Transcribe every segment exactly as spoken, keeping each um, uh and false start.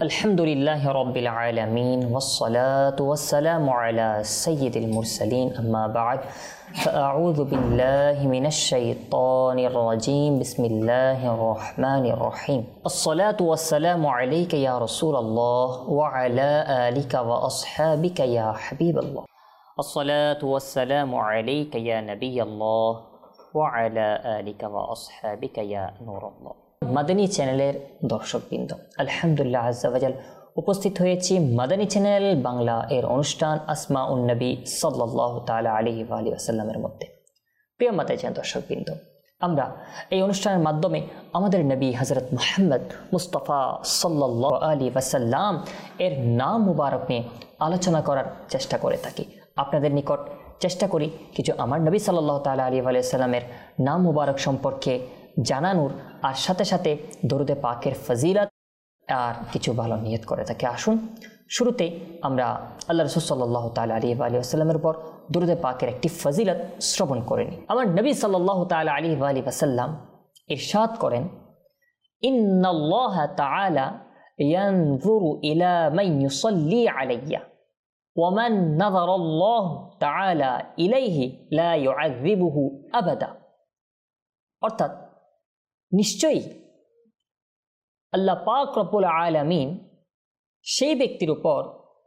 আলহামদুলিল্লাহি রাব্বিল আলামিন ওয়াসসালাতু ওয়াসসালামু আলা সাইয়্যিদিল মুরসালিন আম্মা বা'দ ফাআউযু বিল্লাহি মিনাশ শাইতানির রাজীম বিসমিল্লাহির রহমানির রহিম আসসালাতু ওয়াসসালামু আলাইকা ইয়া রাসূলুল্লাহ ওয়া আলা আলিকা ওয়া আসহাবিকা ইয়া হাবিবাল্লাহ আসসালাতু ওয়াসসালামু আলাইকা ইয়া নাবিয়াল্লাহ ওয়া আলা আলিকা ওয়া আসহাবিকা ইয়া নূরাল্লাহ। মাদানী চ্যানেলের দর্শকবৃন্দ, আলহামদুলিল্লাহ আজ্জা ওয়াজাল উপস্থিত হয়েছি মাদানী চ্যানেল বাংলা এর অনুষ্ঠান আসমাউন নবী সাল্লাল্লাহু তাআলা আলাইহি ওয়া আলিহি ওয়াসাল্লামের মধ্যে। প্রিয় মাদানী চ্যানেল দর্শকবৃন্দ, আমরা এই অনুষ্ঠানের মাধ্যমে আমাদের নবী হযরত মুহাম্মদ মুস্তাফা সাল্লাল্লাহু আলাইহি ওয়াসাল্লাম এর নাম মুবারক নিয়ে আলোচনা করার চেষ্টা করে থাকি। আপনাদের নিকট চেষ্টা করি কিছু আমার নবী সাল্লাল্লাহু তাআলা আলাইহি ওয়া সাল্লামের নাম মুবারক সম্পর্কে জানানোর, আর সাথে সাথে দরুদে পাকের ফজিলত আর কিছু ভালো নিয়ত করে থাকি। আসুন শুরুতে আমরা আল্লাহ রাসূল সাল্লাল্লাহু তাআলা আলাইহি ওয়া সাল্লামের উপর দরুদে পাকের একটি ফজিলত শ্রবণ করে নিই। আমার নবী সাল্লাল্লাহু তাআলা আলাইহি ওয়া সাল্লাম ইরশাদ করেন, ইন্নাল্লাহা তাআলা ইয়ানজুরু ইলা মান ইউসাল্লি আলাইয়া ওয়া মান নাযারাল্লাহু তাআলা ইলাইহি লা ইউআযিবুহু আবাদা। অর্থাৎ নিশ্চয়ই আল্লাহ পাক রব্বুল আলামিন সেই ব্যক্তির উপর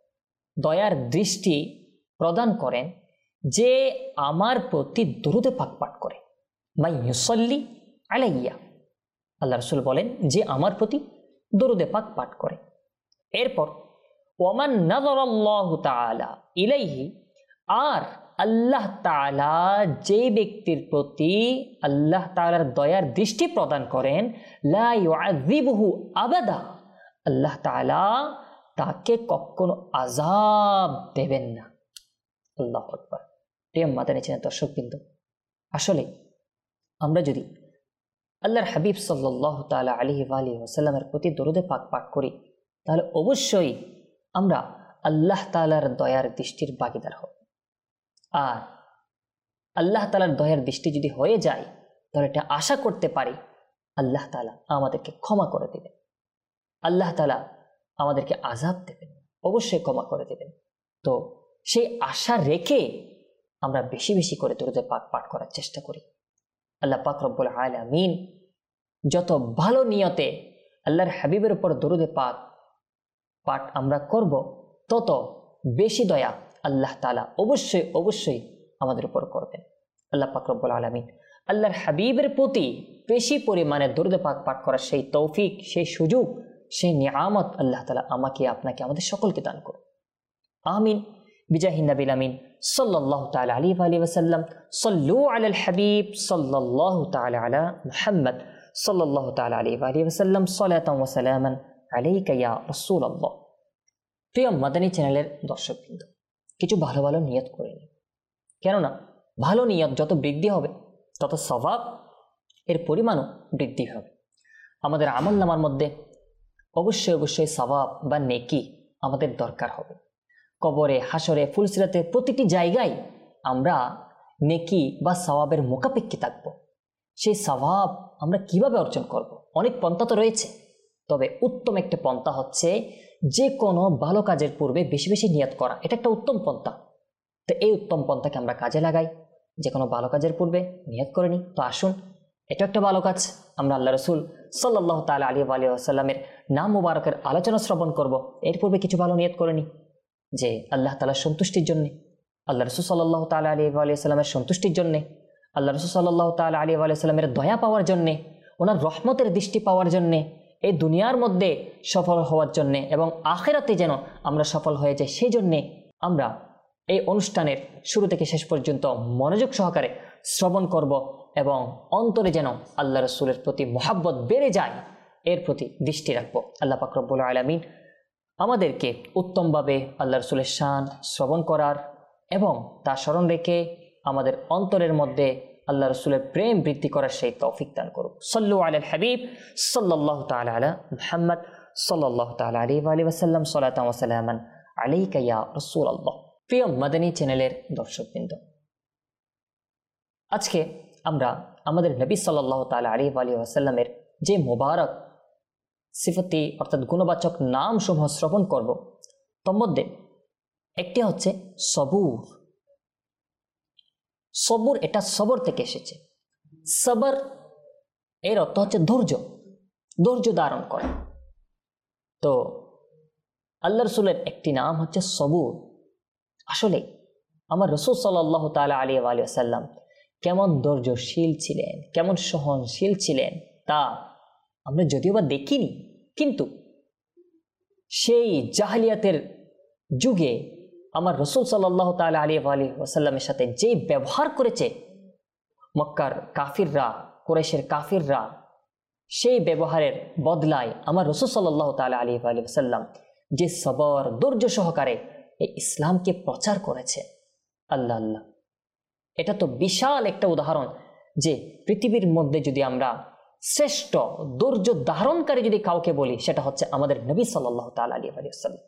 দয়ার দৃষ্টি প্রদান করেন যে আমার প্রতি দরুদে পাক পাঠ করে। মাই ইউসাল্লি আলাইয়া, আল্লাহ রাসূল বলেন যে আমার প্রতি দরুদে পাক পাঠ করে। এরপর ওয়ামান নাযারাল্লাহু তাআলা ইলাইহি, আর আল্লাহ তাআলা যে ব্যক্তির প্রতি আল্লাহ তাআলার দয়ার দৃষ্টি প্রদান করেন, লা ইউআযিবুহু আবাদা, আল্লাহ তাআলা তাকে কখনো আযাব দেবেন না। আল্লাহু আকবার। প্রিয় মাদানী চ্যানেল দর্শকবৃন্দ, আসলে আমরা যদি আল্লাহর হাবিব সাল্লাল্লাহু তাআলা আলাইহি ওয়া সাল্লামের প্রতি দরুদে পাক পাঠ করি, তাহলে অবশ্যই আমরা আল্লাহ তাআলার দয়ার দৃষ্টির ভাগীদার হব। আর আল্লাহ তাআলার দয়ার দৃষ্টি যদি হয়ে যায়, তাহলে এটা আশা করতে পারি আল্লাহ তাআলা আমাদেরকে ক্ষমা করে দেবেন, আল্লাহ তাআলা আমাদেরকে আযাব দেবেন, অবশ্যই ক্ষমা করে দেবেন। তো সেই আশা রেখে আমরা বেশি বেশি করে দরুদে পাক পাঠ করার চেষ্টা করি। আল্লাহ পাক রব্বুল আলামিন যত ভালো নিয়তে আল্লাহর হাবিবের উপর দরুদে পাক পাঠ আমরা করব, তত বেশি দয়া আল্লাহ তাআলা অবশ্যই অবশ্যই আমাদের উপর করবেন। আল্লাহ পাক রব্বুল আলামিন আল্লাহর হাবিবের প্রতি বেশি পরিমাণে দরুদ পাক পাঠ করার সেই তৌফিক, সেই সুযোগ, সেই নিয়ামত আল্লাহ তাআলা আমাকে আপনাকে আমাদের সকলকে দান করুন। আমিন বিজাহিন নবিল আমিন সাল্লাল্লাহু তাআলা আলাইহি ওয়া সাল্লাম। সাল্লু আলাল হাবিব সাল্লাল্লাহু তাআলা আলা মুহাম্মদ সাল্লাল্লাহু তাআলা আলাইহি ওয়া সাল্লাম। সালাতান ওয়া সালামান আলাইকা ইয়া রাসূলুল্লাহ। প্রিয় মাদানী চ্যানেলের দর্শকবৃন্দ, কিছু ভালো ভালো নিয়ত করে নিন। কেননা ভালো নিয়ত যত বৃদ্ধি হবে, তত সওয়াব এর পরিমাণও বৃদ্ধি হবে। আমাদের আমল নামার মধ্যে অবশ্যই অবশ্যই সওয়াব বা নেকি আমাদের দরকার হবে। কবরে, হাসরে, ফুলসিরাতে প্রতিটি জায়গায় আমরা নেকি বা সওয়াবের মুখাপেক্ষী থাকবো। সেই সওয়াব আমরা কিভাবে অর্জন করব? অনেক পন্থা তো রয়েছে, তবে উত্তম একটা পন্থা হচ্ছে যে কোনো ভালো কাজের পূর্বে বেশি বেশি নিয়ত করা। এটা একটা উত্তম পন্থা। তো এই উত্তম পন্থাকে আমরা কাজে লাগাই, যে কোনো ভালো কাজের পূর্বে নিয়ত করে নিই। তো আসুন, এটা একটা ভালো কাজ। আমরা আল্লাহ রাসূল সাল্লাল্লাহু তাআলা আলাইহি ওয়া সাল্লামের নাম মুবারকের আলোচনা শ্রবণ করব, এর পূর্বে কিছু ভালো নিয়ত করে নিই যে আল্লাহ তাআলার সন্তুষ্টির জন্যে, আল্লাহ রাসূল সাল্লাল্লাহু তাআলা আলাইহি ওয়া সাল্লামের সন্তুষ্টির জন্যে, আল্লাহ রাসূল সাল্লাল্লাহু তাআলা আলাইহি ওয়া সাল্লামের দয়া পাওয়ার জন্যে, ওনার রহমতের দৃষ্টি পাওয়ার জন্যে, এই দুনিয়ার মধ্যে সফল হওয়ার জন্যে এবং আখিরাতে যেন আমরা সফল হয়ে যাই, সেই জন্যে আমরা এই অনুষ্ঠানের শুরু থেকে শেষ পর্যন্ত মনোযোগ সহকারে শ্রবণ করব এবং অন্তরে যেন আল্লাহ রাসূলের প্রতি মহব্বত বেড়ে যায়, এর প্রতি দৃষ্টি রাখবো। আল্লাহ পাক রব্বুল আলামিন আমাদেরকে উত্তমভাবে আল্লাহ রাসূলের শান শ্রবণ করার এবং তা স্মরণ রেখে আমাদের অন্তরের মধ্যে আল্লাহ রাসূলের প্রেম বৃদ্ধি করার সেই তৌফিক দান করুন। সাল্লু আলাল হাবিব সাল্লাল্লাহু তাআলা আলা মুহাম্মদ সাল্লাল্লাহু তাআলা আলাইহি ওয়া সাল্লাম। সালাতান ওয়া সালামান আলাইকা ইয়া রাসূলুল্লাহ। প্রিয় মাদানী চ্যানেলের দর্শকবৃন্দ, আজকে আমরা আমাদের নবী সাল্লাল্লাহু তাআলা আলাইহি ওয়া সাল্লামের যে মোবারক সিফাতি অর্থাৎ গুণবাচক নাম সমূহ শ্রবণ করব, তোর মধ্যে একটি হচ্ছে সবুর। সবুর এটা সবর থেকে এসেছে। সবর এর অর্থ হচ্ছে ধৈর্য, ধৈর্য ধারণ করে। তো আল্লাহ রসুলের একটি নাম হচ্ছে সবুর। আসলে আমার রসুল সাল্লাল্লাহু তাআলা আলাইহি ওয়া সাল্লাম কেমন ধৈর্যশীল ছিলেন, কেমন সহনশীল ছিলেন তা আমরা যদিও বা দেখিনি, কিন্তু সেই জাহেলিয়াতের যুগে আমার রসুল সাল্লাল্লাহু তাআলা আলাইহি ওয়া সাল্লামের সাথে যে ব্যবহার করেছে মক্কার কাফিররা, কুরাইশের কাফিররা, সেই ব্যবহারের বদলায় আমার রসুল সাল্লাল্লাহু তাআলা আলাইহি ওয়া সাল্লাম যে সবর ধৈর্য সহকারে এই ইসলামকে প্রচার করেছে, আল্লাহ আল্লাহ, এটা তো বিশাল একটা উদাহরণ যে পৃথিবীর মধ্যে যদি আমরা শ্রেষ্ঠ ধৈর্য ধারণকারী যদি কাউকে বলি সেটা হচ্ছে আমাদের নবী সাল্লাল্লাহু তাআলা আলাইহি ওয়া সাল্লাম।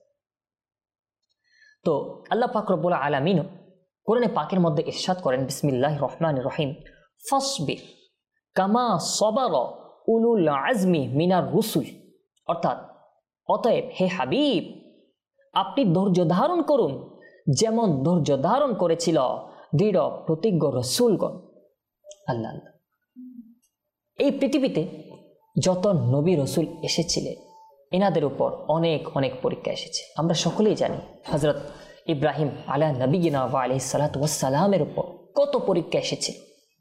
তো আল্লাহ পাক রব্বুল আলামিন কোরআনে পাকের মধ্যে ইরশাদ করেন, বিসমিল্লাহির রহমানির রহিম, ফাসবির কামা সাবারা উলুল আজমি মিনার রুসুল। অর্থাৎ অতএব হে হাবিব, আপনি ধৈর্য ধারণ করুন যেমন ধৈর্য ধারণ করেছিল দৃঢ় প্রতিজ্ঞ রসুলগণ। আল্লাহ আল্লাহ, এই পৃথিবীতে যত নবী রসুল এসেছিলেন এনাদের উপর অনেক অনেক পরীক্ষা এসেছে। আমরা সকলেই জানি হযরত ইব্রাহিম আলা নবিয়িনা ওয়া আলাইহিস সালাতু ওয়াস সালামের উপর কত পরীক্ষা এসেছিল।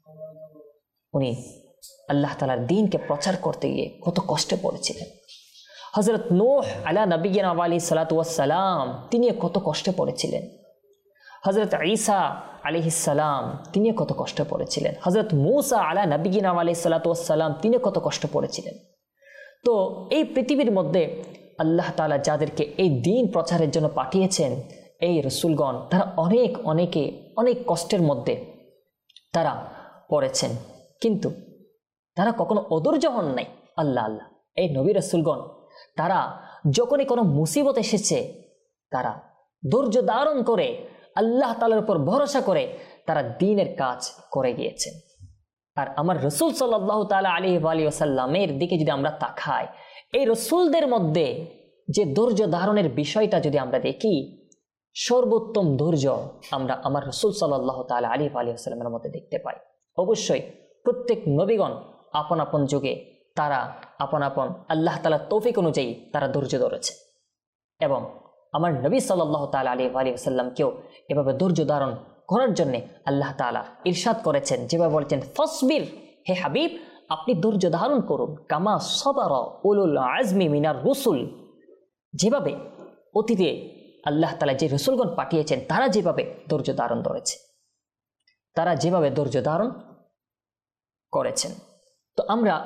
উনি আল্লাহ তাআলার দ্বীনকে প্রচার করতে গিয়ে কত কষ্টে পড়েছিলেন। হযরত নূহ আলা নবিয়িনা ওয়া আলাইহিস সালাতু ওয়াস সালাম তিনি কত কষ্টে পড়েছিলেন। হযরত ঈসা আলাইহিস সালাম তিনি কত কষ্ট পড়েছিলেন। হযরত মূসা আলা নবিয়িনা ওয়া আলাইহিস সালাতু ওয়াস সালাম তিনি কত কষ্ট পড়েছিলেন। তো এই পৃথিবীর মধ্যে আল্লাহ তাআলা যাদেরকে এই দ্বীন প্রচারের জন্য পাঠিয়েছেন, এই রসুলগণ, তারা অনেক অনেকে অনেক কষ্টের মধ্যে তারা পড়েছেন, কিন্তু তারা কখনো অধৈর্য হন নাই। আল্লাহ আল্লাহ, এই নবী রসুলগণ তারা যখনই কোনো মুসিবত এসেছে তারা ধৈর্য ধারণ করে আল্লাহ তাআলার উপর ভরসা করে তারা দ্বীনের কাজ করে গিয়েছেন। আর আমার রসুল সাল্লাল্লাহু তাআলা আলাইহি ওয়া সাল্লামের দিকে যদি আমরা তাকাই, এই রসুলদের মধ্যে যে ধৈর্য ধারণের বিষয়টা যদি আমরা দেখি, সর্বোত্তম ধৈর্য আমরা আমার রসুল সাল্লাল্লাহু তাআলা আলাইহি ওয়া সাল্লামের মধ্যে দেখতে পাই। অবশ্যই প্রত্যেক নবীগণ আপন আপন যুগে তারা আপন আপন আল্লাহ তাআলার তৌফিক অনুযায়ী তারা ধৈর্য ধরেছে, এবং আমার নবী সাল্লাল্লাহু তাআলা আলাইহি ওয়া সাল্লামকেও এভাবে ধৈর্য ধারণ করার জন্য আল্লাহ তাআলা ইরশাদ করেছেন, যেভাবে বলেছেন, ফাসবির হে হাবিব, আপনি ধৈর্য ধারণ করুন কামা সাবারা উলুল আজমি মিনার রুসুল, যেভাবে অতীতে আল্লাহ তাআলা যে রসুলগণ পাঠিয়েছেন তারা যেভাবে ধৈর্য ধারণ করেছে, তারা যেভাবে ধৈর্য ধারণ করেছেন। তো আমরা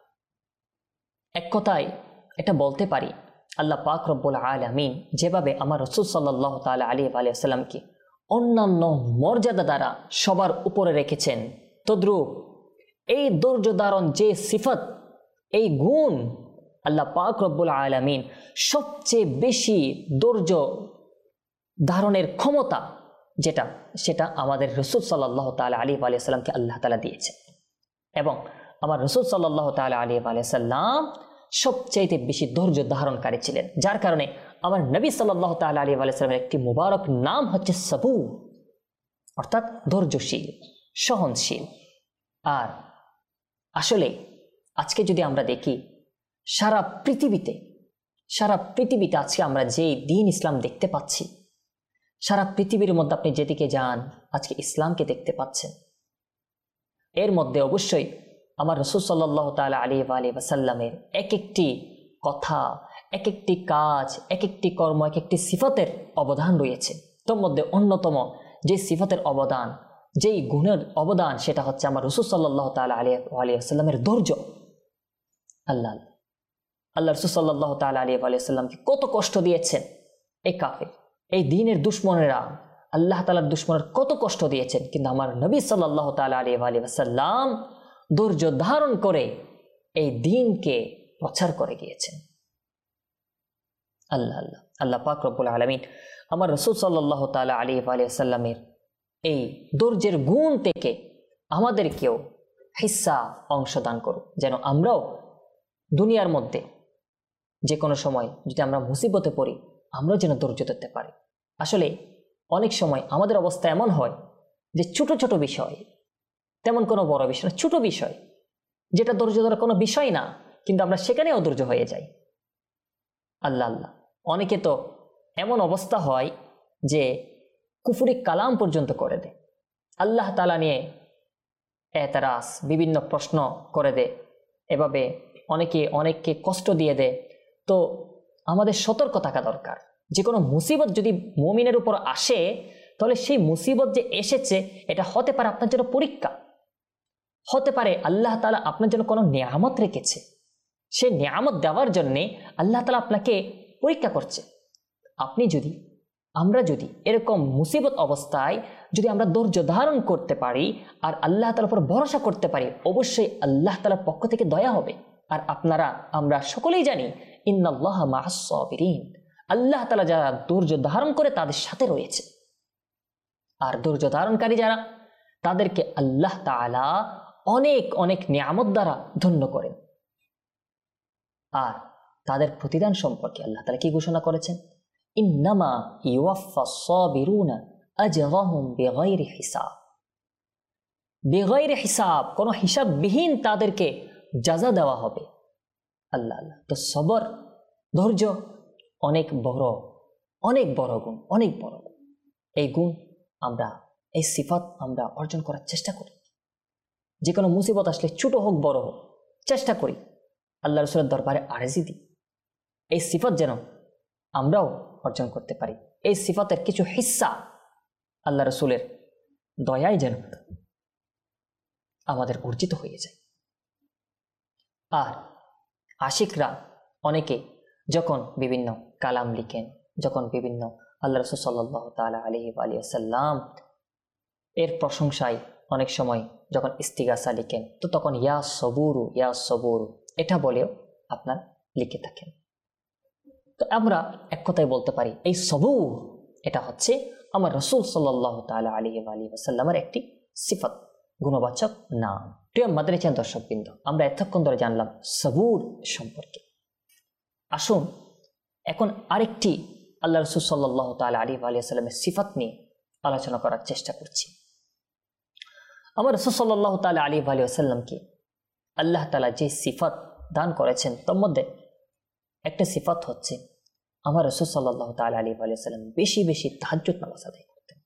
এক কথায় এটা বলতে পারি, আল্লাহ পাক রব্বুল আলামিন যেভাবে আমার রসুল সাল্লাল্লাহু তাআলা আলাইহি ওয়া সাল্লামকে অন্যান্য মর্যাদা দ্বারা সবার উপরে রেখেছেন, তদ্রূপ এই ধৈর্য ধারণ যে সিফত, এই গুণ আল্লাহ পাক রব্বুল আলামিন সবচেয়ে বেশি ধৈর্য ধারণের ক্ষমতা যেটা, সেটা আমাদের রসুল সাল্লাল্লাহু তাআলা আলাইহি ওয়া সাল্লামকে আল্লাহ তাআলা দিয়েছে। এবং আমার রসুল সাল্লাল্লাহু তাআলা আলাইহি ওয়া সাল্লাম সবচাইতে বেশি ধৈর্য ধারণকারী ছিলেন, যার কারণে আমার নবী সাল্লাল্লাহু তাআলা আলাইহি ওয়া সাল্লামের একটি মুবারক নাম হচ্ছে সবুর, অর্থাৎ ধৈর্যশীল, সহনশীল। আর আসলে আজকে যদি আমরা দেখি, সারা পৃথিবীতে সারা পৃথিবীতে আজকে আমরা যেই দ্বীন ইসলাম দেখতে পাচ্ছি, সারা পৃথিবীর মধ্যে আপনি যেদিকে যান আজকে ইসলামকে দেখতে পাচ্ছেন। এর মধ্যে অবশ্যই আমার রসুল সাল্লাল্লাহু তাআলা আলাইহি ওয়া সাল্লামের এক একটি কথা, এক একটি কাজ, এক একটি কর্ম, এক একটি সিফাতের অবদান রয়েছে। তোর মধ্যে অন্যতম যে সিফাতের অবদান, যেই গুণের অবদান, সেটা হচ্ছে আমার রসুল সাল্লাল্লাহু তাআলা আলাইহি ওয়া সাল্লামের ধৈর্য। আল্লাহ আল্লাহ রসুল সাল্লাল্লাহু তাআলা আলাইহি ওয়া সাল্লামকে কত কষ্ট দিয়েছেন এই কাফির, এই দ্বীনের দুশমনেরা, আল্লাহ তাআলার দুশমনের কত কষ্ট দিয়েছেন, কিন্তু আমার নবী সাল্লাল্লাহু তাআলা আলাইহি ওয়া সাল্লাম ধৈর্য ধারণ করে এই দ্বীনকে প্রচার করে গিয়েছেন। আল্লাহ আল্লাহ আল্লাহ পাক রব্বুল আলামিন আমার রসুল সাল্লাল্লাহু তাআলা আলাইহি ওয়া সাল্লামের এই ধৈর্যের গুণ থেকে আমাদেরকেও হিস্সা অংশদান করুক, যেন আমরাও দুনিয়ার মধ্যে যে কোনো সময় যদি আমরা মুসিবতে পড়ি আমরা যেন ধৈর্য ধরতে পারি। আসলে অনেক সময় আমাদের অবস্থা এমন হয় যে ছোট ছোট বিষয়, তেমন কোনো বড় বিষয় না, ছোট বিষয় যেটা ধৈর্য ধরার কোনো বিষয় না, কিন্তু আমরা সেখানে অধৈর্য হয়ে যাই। আল্লাহ আল্লাহ, অনেকে তো এমন অবস্থা হয় যে কুফরি কালাম পর্যন্ত করে দেয়, আল্লাহ তাআলা নিয়ে এতরাজ, বিভিন্ন প্রশ্ন করে দেয়, এভাবে অনেকে অনেককে কষ্ট দিয়ে দেয়। তো আমাদের সতর্ক থাকা দরকার। যে কোনো মুসিবত যদি মুমিনের উপর আসে, তাহলে সেই মুসিবত যে এসেছে এটা হতে পারে আপনার জন্য পরীক্ষা, হতে পারে আল্লাহ তাআলা আপনার জন্য কোনো নিয়ামত রেখেছে, সেই নিয়ামত দেওয়ার জন্যে আল্লাহ তাআলা আপনাকে পরীক্ষা করছে। আপনি যদি আমরা যদি এরকম মুসিবত অবস্থায় যদি আমরা ধৈর্য ধারণ করতে পারি আর আল্লাহ তাআলার উপর ভরসা করতে পারি, অবশ্যই আল্লাহ তাআলার পক্ষ থেকে দয়া হবে। আর আপনারা আমরা সকলেই জানি ইন্নাল্লাহা মাআস সাবিরিন, আল্লাহ তাআলা যারা ধৈর্য ধারণ করে তাদের সাথে রয়েছে। আর ধৈর্য ধারণকারী যারা, তাদেরকে আল্লাহ তাআলা অনেক অনেক নিয়ামত দ্বারা ধন্য করেন। আর তাদের প্রতিদান সম্পর্কে আল্লাহ তাআলা কি ঘোষণা করেছেন? ইন্নামা ইউওয়াফাস সাবিরুনা আজরাহুম বিগাইরি হিসাব, বিগাইরি হিসাব, কোনো হিসাববিহীন তাদেরকে জাযা দেওয়া হবে। আল্লাহ আল্লাহ। তো সবর, ধৈর্য অনেক বড়, অনেক বড় গুণ, অনেক বড় গুণ। এই গুণ আমরা, এই সিফাত আমরা অর্জন করার চেষ্টা করি। যে কোনো মুসিবত আসলে ছোট হোক বড় হোক, চেষ্টা করি আল্লাহ রাসূলের দরবারে আরজি দিই, এই সিফাত যেন আমরাও অর্জন করতে পারি। এই সিফাতের কিছু হিস্সা আল্লাহ রাসূলের দয়ায় যেন আমাদের অর্জিত হয়ে যায়। আর আশিকরা অনেকে যখন বিভিন্ন কালাম লিখেন, যখন বিভিন্ন আল্লাহ রাসূল সাল্লাল্লাহু তাআলা আলাইহি ওয়া আলিহি ওয়াসাল্লাম এর প্রশংসায় অনেক সময় যখন ইস্তিগাসা লিখেন, তো তখন ইয়া সবুরু ইয়া সবুরু এটা বলেও আপনার লিখে থাকেন। তো আমরা এক কথায় বলতে পারি এই সবুর এটা হচ্ছে আমার রাসূল সাল্লাল্লাহু তাআলা আলাইহি ওয়া আলিহি ওয়াসাল্লামের একটি সিফাত, গুণবাচক নাম। প্রিয় মাদ্রাসার দর্শকবৃন্দ, আমরা এতক্ষণ ধরে জানলাম সবুর সম্পর্কে। আসুন এখন আরেকটি আল্লাহ রাসূল সাল্লাল্লাহু তাআলা আলাইহি ওয়া আলিহি ওয়াসাল্লামের সিফাত নিয়ে আলোচনা করার চেষ্টা করছি। আমার রাসূল সাল্লাল্লাহু তাআলা আলাইহি ওয়া আলিহি ওয়াসাল্লামকে আল্লাহ তাআলা যে সিফাত দান করেছেন তার মধ্যে একটা সিফাত হচ্ছে আমার রাসূল সাল্লাল্লাহু তাআলা আলাইহি ওয়া আলিহি ওয়াসাল্লাম বেশি বেশি তাহাজ্জুদ নামাজ আদায় করতেন।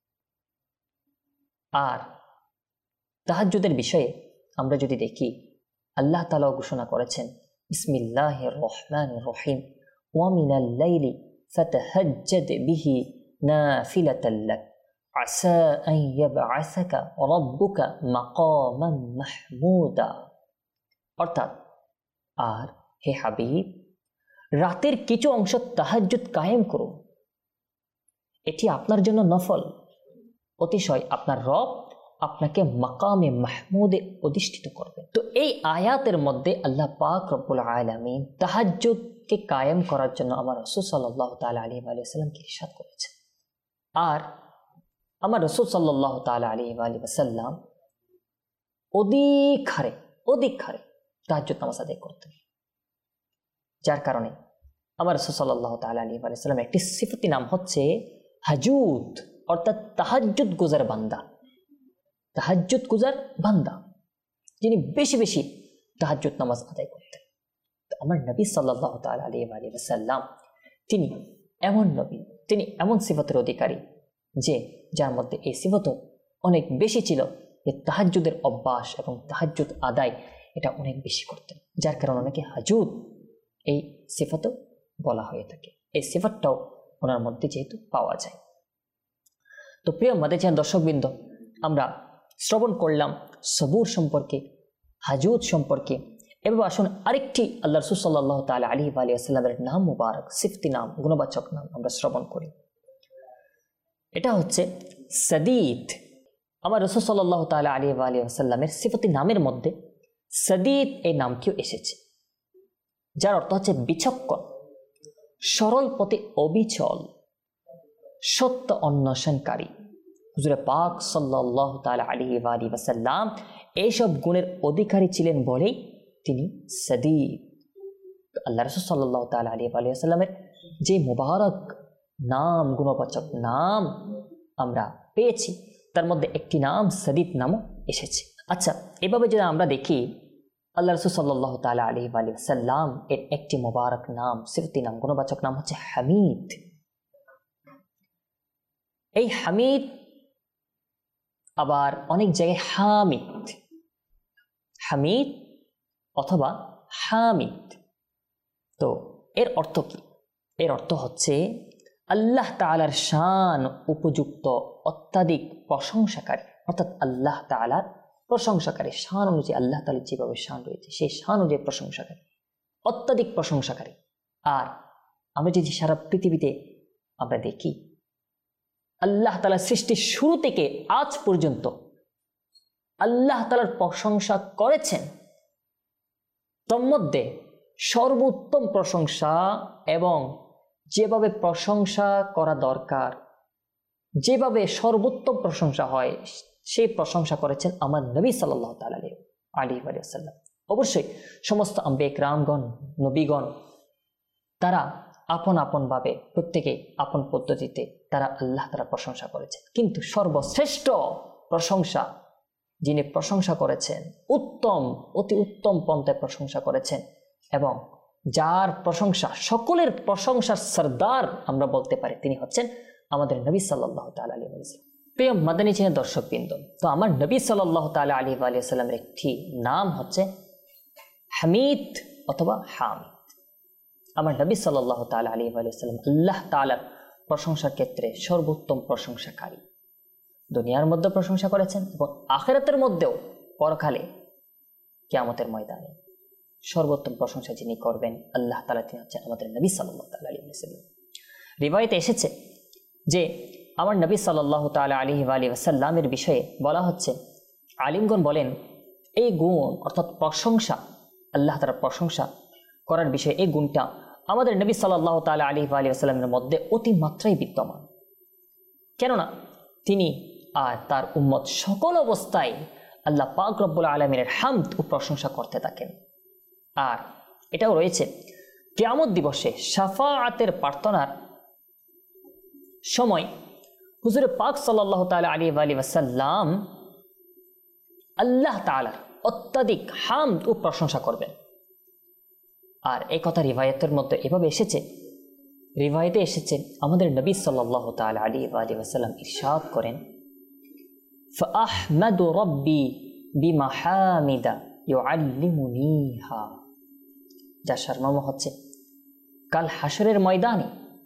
আর তাহাজ্জুদের বিষয়ে আমরা যদি দেখি, আল্লাহ তাআলা ঘোষণা করেছেন বিসমিল্লাহির রহমানির রহিম ওয়া মিনাল লাইলি ফাতাহাজ্জাদ বিহি নাফিলাতাল লাক আসা আন ইয়াবআসাকা রাব্বুকা মাকামান মাহমুদা। অর্থাৎ, আর হে হাবিব, রাতের কিছু অংশ তাহাজ্জুদ কায়েম করুন, এটি আপনার জন্য নফল, অতিশয় আপনার রব আপনাকে মাকামে মাহমুদে অধিষ্ঠিত করবে। তো এই আয়াতের মধ্যে আল্লাহ পাক রব্বুল আলামিন তাহাজ্জুদকে কায়েম করার জন্য আমার রাসূল সাল্লাল্লাহু তাআলা আলাইহি ওয়া সাল্লামকে ইরশাদ করেছেন। আর আমার রাসূল সাল্লাল্লাহু তাআলা আলাইহি ওয়া সাল্লাম অধিক হারে অধিক হারে তাহাজ্জুদ নামাজ আদায় করতেন, যার কারণে আমার রাসূল সাল্লাল্লাহু তাআলা আলাইহি ওয়া সাল্লামের একটি সিফাতি নাম হচ্ছে হাজুদ, অর্থাৎ তাহাজ্জুদ গুজার বান্দা। তাহাজ্জুদ গুজার বান্দা যিনি বেশি বেশি তাহাজ্জুদ নামাজ আদায় করতেন। তো আমার নবী সাল্লাল্লাহু তাআলা আলাইহি ওয়া সাল্লাম তিনি এমন নবী, তিনি এমন সিফাতের অধিকারী যে যার মধ্যে এই সিফত অনেক বেশি ছিল, যে তাহাজ্জুদের অভ্যাস এবং তাহাজ্জুদ আদায় এটা অনেক বেশি করতেন, যার কারণে অনেকে হাজুদ এই সিফাতও বলা হয়ে থাকে। এই সিফাতটাও ওনার মধ্যে যেহেতু পাওয়া যায়। তো প্রিয় মাদ্রাসার দর্শকবৃন্দ, আমরা শ্রবণ করলাম সবুর সম্পর্কে, হাজুদ সম্পর্কে। এবার আসুন আরেকটি আল্লাহ রাসূল সাল্লাল্লাহু তাআলা আলাইহি ওয়া সাল্লামের নাম মুবারক, সিফতি নাম, গুণবাচক নাম আমরা শ্রবণ করি। এটা হচ্ছে সাদীদ। আমার রাসূল সাল্লাল্লাহু তাআলা আলাইহি ওয়া সাল্লামের সিফতি নামের মধ্যে সাদীদ এই নামটিও এসেছে, যার অর্থ হচ্ছে বিচক্ষণ, সরল পথে অবিচল, সত্য অন্বেষণকারী। হুজুরে পাক সাল্লাল্লাহু তাআলা আলাইহি ওয়া সাল্লাম এইসব গুণের অধিকারী ছিলেন বলেই তিনি সাদীদ, আল্লাহ রাসূল সাল্লাল্লাহু তাআলা আলাইহি ওয়াসাল্লামের যে মুবারক নাম, গুণবাচক নাম আমরা পেয়েছি, তার মধ্যে একটি নাম সাদিদ নামও এসেছে। আচ্ছা, এভাবে যদি আমরা দেখি, আল্লাহ রাসূল সাল্লাল্লাহু তাআলা আলাইহি ওয়াসাল্লাম এর একটি মুবারক নাম, সিফতি নাম, গুণবাচক নাম হচ্ছে হামিদ। এই হামিদ আবার অনেক জায়গায় হামিদ, হামিদ অথবা হামিদ। তো এর অর্থ কি? এর অর্থ হচ্ছে আল্লাহ তাআলার শান উপযুক্ত অত্যাধিক প্রশংসাকারী, অর্থাৎ আল্লাহ তাআলার প্রশংসাকারী, শান অনুযায়ী আল্লাহ তাআলার যেভাবে শান রয়েছে সেই শান অনুযায়ী প্রশংসাকারী, অত্যাধিক প্রশংসাকারী। আর আমরা যদি সারা পৃথিবীতে আমরা দেখি, আল্লাহ তাআলার সৃষ্টির শুরু থেকে আজ পর্যন্ত আল্লাহ তাআলার প্রশংসা করেছেন, তন্মধ্যে সর্বোত্তম প্রশংসা এবং যেভাবে প্রশংসা করা দরকার, যেভাবে সর্বোত্তম প্রশংসা হয়, সেই প্রশংসা করেছেন আমার নবী সাল্লাল্লাহু তাআলা আলাইহি ওয়াসাল্লাম। অবশ্যই সমস্ত আম্বিয়া কিরামগণ, নবীগণ, তারা আপন আপন ভাবে, প্রত্যেকে আপন পদ্ধতিতে তারা আল্লাহ তাআলার প্রশংসা করেছেন, কিন্তু সর্বশ্রেষ্ঠ প্রশংসা যিনি প্রশংসা করেছেন, উত্তম, অতি উত্তম পন্থায় প্রশংসা করেছেন এবং যার প্রশংসা সকলের প্রশংসার সরদার আমরা বলতে পারি, তিনি হচ্ছেন আমাদের নবী সাল্লাল্লাহু তাআলা আলাইহি ওয়াসাল্লাম। প্রিয় মাদানী চ্যানেল দর্শকবৃন্দ, তো আমার নবী সাল্লাল্লাহু তাআলা আলাইহি ওয়াসাল্লামের একটি নাম হচ্ছে হামিদ অথবা হামিদ। আমার নবী সাল্লাল্লাহু তাআলা আলাইহি ওয়াসাল্লাম আল্লাহ তাআলার প্রশংসার ক্ষেত্রে সর্বোত্তম প্রশংসাকারী। দুনিয়ার মধ্যে প্রশংসা করেছেন এবং আখিরাতের মধ্যেও, পরকালে কিয়ামতের ময়দানে সর্বোত্তম প্রশংসা যিনি করবেন আল্লাহ তাআলা, তিনি হচ্ছেন আমাদের নবী সাল্লাল্লাহু তাআলা আলাইহি ওয়াসাল্লাম। রিওয়ায়াতে এসেছে যে আমার নবী সাল্লাল্লাহু তাআলা আলাইহি ওয়াসাল্লামের বিষয়ে বলা হচ্ছে, আলিমগণ বলেন এই গুণ অর্থাৎ প্রশংসা, আল্লাহ তাআলার প্রশংসা করার বিষয়ে এই গুণটা আমাদের নবী সাল্লাল্লাহু তাআলা আলাইহি ওয়াসাল্লামের মধ্যে অতিমাত্রাই বিদ্যমান। কেননা তিনি আর তার উম্মত সকল অবস্থায় আল্লাহ পাক রব্বুল আলামিনের হামদ ও প্রশংসা করতে থাকেন। আর এটাও রয়েছে কিয়ামত দিবসে শাফাআতের প্রার্থনার সময় হুজুর পাক সাল্লাল্লাহু তাআলা আলাইহি ওয়াসাল্লাম আল্লাহ তাআলার অত্যাধিক হামদ ও প্রশংসা করবেন। আর এই কথা রিওয়ায়াতের মধ্যে এভাবে এসেছে, রিওয়ায়াতে এসেছে আমাদের নবী সাল্লাল্লাহু তাআলা আলাইহি ওয়াসাল্লাম ইরশাদ করেন, ফাআহমাদু রাব্বি বিমাহামিদা ইউআল্লিমুনিহা। যা শর্মম হচ্ছে, কাল হাশরের ময়দানে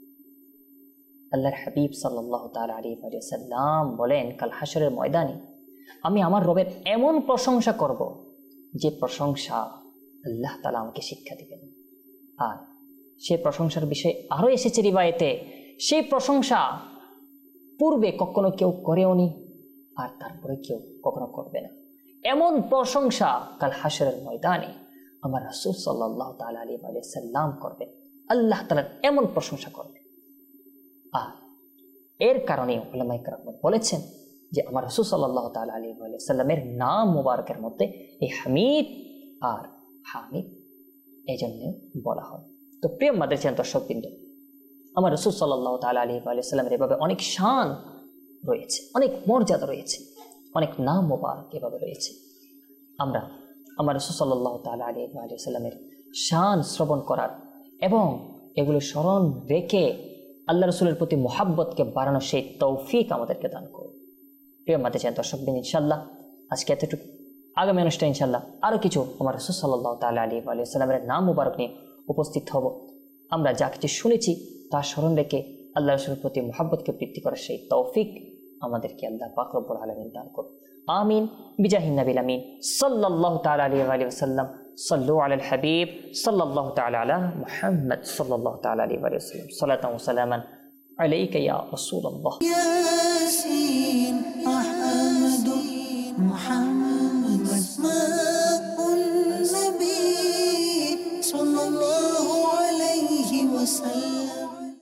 আল্লাহর হাবিব সাল্লাল্লাহু তাআলা আলাইহি ওয়াসাল্লাম বলেন, কাল হাশরের ময়দানে আমি আমার রবের এমন প্রশংসা করব যে প্রশংসা আল্লাহ তাআলা আমাকে শিক্ষা দিবেন। আর সেই প্রশংসার বিষয়ে আরো এসেছে রিওয়ায়াতে, সেই প্রশংসা পূর্বে কখনো কেউ করেওনি আর তারপরে কেউ কখনো করবে না। এমন প্রশংসা কাল হাশরের ময়দানে আমার রাসূল সাল্লাল্লাহু তাআলা আলাইহি ওয়াসাল্লাম করবেন, আল্লাহ তাআলার এমন প্রশংসা করবেন। আর এর কারণে উলামায়ে কেরাম বলেছেন যে আমার রাসূল সাল্লাল্লাহু তাআলা আলাইহি ওয়াসাল্লামের নাম মুবারকের মধ্যে এই হামিদ আর হামিদ এই জন্য বলা হয়। তো প্রিয় মাদ্রাসা দর্শকবৃন্দ, আমার রাসূল সাল্লাল্লাহু তাআলা আলাইহি ওয়াসাল্লামের এভাবে অনেক শান রয়েছে, অনেক মর্যাদা রয়েছে, অনেক নাম মুবারক এভাবে রয়েছে। আমরা আমার রাসূল সাল্লাল্লাহু তাআলা আলাইহি ওয়াসাল্লামের শান শ্রবণ করার এবং এগুলো স্মরণ রেখে আল্লাহ রাসূলের প্রতি মুহাব্বতকে বাড়ানোর সেই তৌফিক আমাদেরকে দান করুন। প্রিয় মাদ্রাসা দর্শকবৃন্দ, ইনশাআল্লাহ আজকে এতটুকু। আগামী অনুষ্ঠানে ইনশাআল্লাহ আরও কিছু আমার রাসূল সাল্লাল্লাহু তাআলা আলাইহি ওয়াসাল্লামের নাম মুবারক নিয়ে উপস্থিত হব। আমরা যা কিছু শুনেছি তা স্মরণ রেখে আল্লাহ রাসূলের প্রতি মুহাব্বতকে বৃদ্ধি করার সেই তৌফিক আমাদেরকে আল্লাহ পাক রব্বুল আলামিন দান করুন। আমিন বিজাহিন নবিল আমিন সাল্লাল্লাহু তাআলা আলাইহি ওয়াসাল্লাম। সাল্লু আলাল হাবিব সাল্লাল্লাহু তাআলা আলা মুহাম্মদ সাল্লাল্লাহু তাআলা আলাইহি ওয়াসাল্লাম। সালাতান ওয়া সালামান আলাইকা ইয়া রাসূলুল্লাহ।